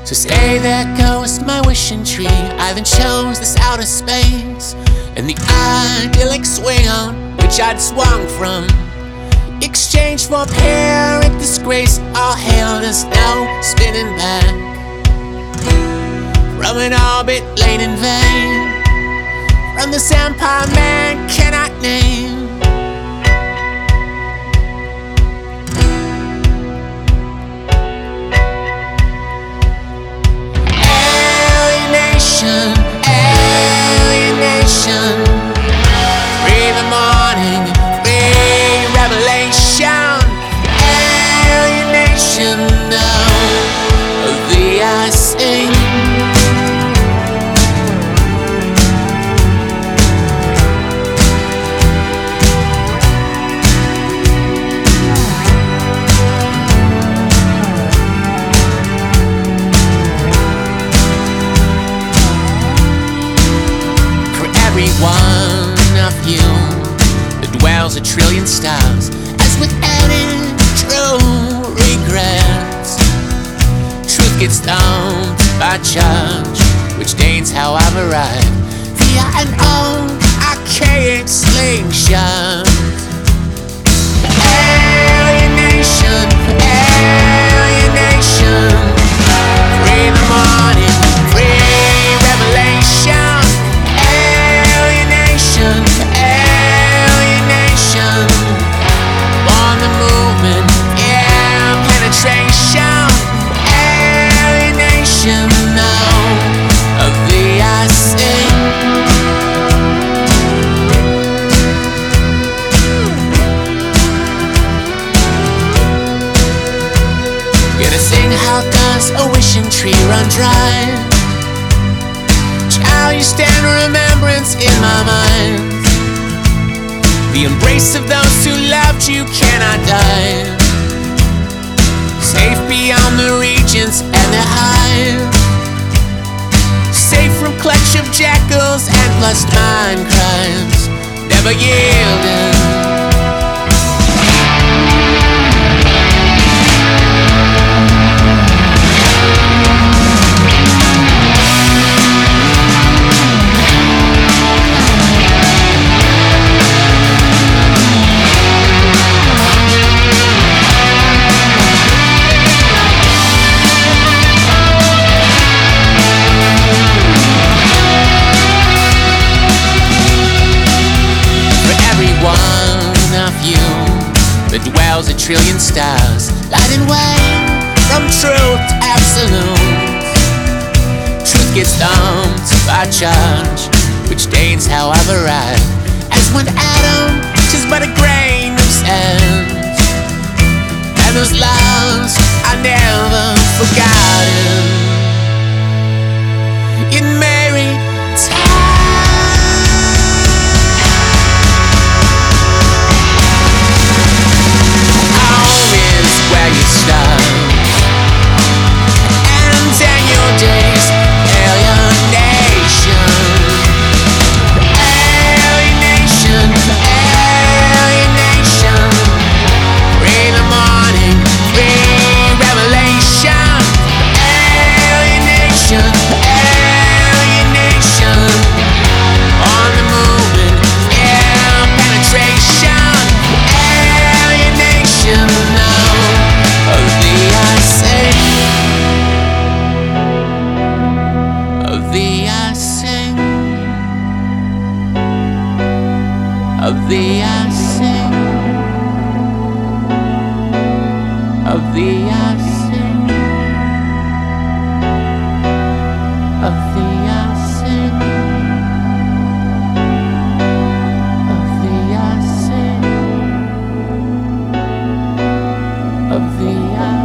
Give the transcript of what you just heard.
So stay there goes my wishing tree. I then chose this outer space and the idyllic swing on which I'd swung from. Exchange for apparent disgrace, all hail us now spinning back from an orbit laid in vain, from this empire man cannot name. Alienation, free the morning, free revelation. Alienation now of the I sing. One of you that dwells a trillion stars, as with any true regrets, truth gets dumped by charge, which stains how I've arrived via an old archaic slingshot. Alienation, alienation, free the morning, free revelation. Alienation, on the movement, yeah, penetration. Alienation now of the I sing. Gonna sing, how does a wishing tree run dry? Shall you stand remembrance in my mind? The embrace of those who loved you cannot die. Safe beyond the regions and the hive, safe from clutch of jackals and lust mind crimes, never yielding. That dwells a trillion stars, lighting way from truth to absolute. Truth gets dumped by charge, which stains how I've arrived. As one atom, 'tis but a grain of sand, and those loves are never forgotten. In merry time, where you start, and in your days, alienation, alienation, alienation, free the morning, free revelation, alienation, alienation, on the movement, yeah, penetration, alienation now of the I sing, of the I sing, of the I sing, of the I sing, of the I sing, of the I sing, of the I